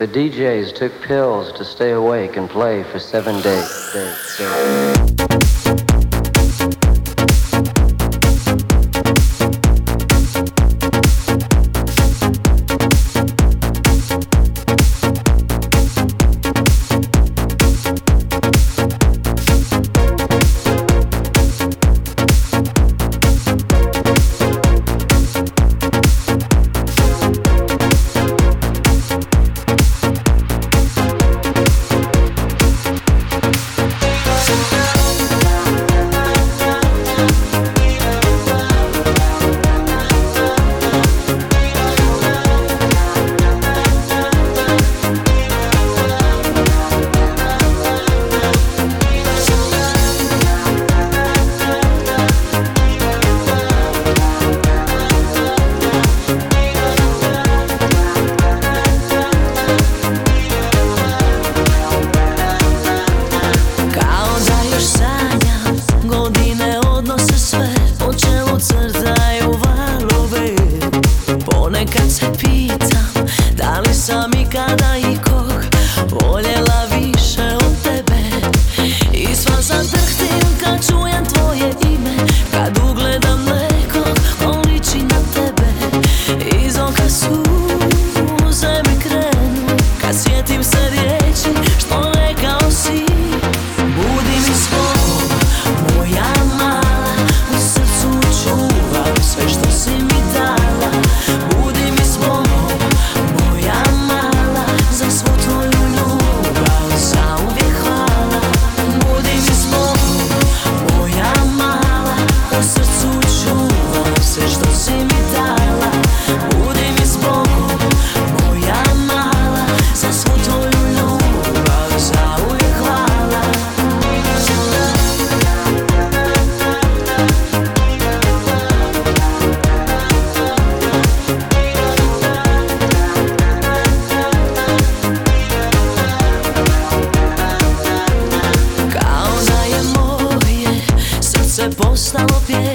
The DJs took pills to stay awake and play for 7 days. Ponekad se pitam, da li sam ikada ikog voljela više od tebe. I sva zadrhtim kad čujem tvoje ime, kad ugledam nekog ko liči na tebe. Iz oka suze mi krenu, kad sjetim se riječi što rekao si. Budi mi svog, moja mala, u srcu čuvam sve što si mi dala. Budi mi svog, moja mala, za svu tvoju ljubav, zauvijek hvala. Budi mi svog, moja mala, u srcu čuvam sve što si mi dala. Budi mi svog, moja mala, za svu tvoju ljubav, zauvijek hvala. Kao da je moje srce postalo pjesma,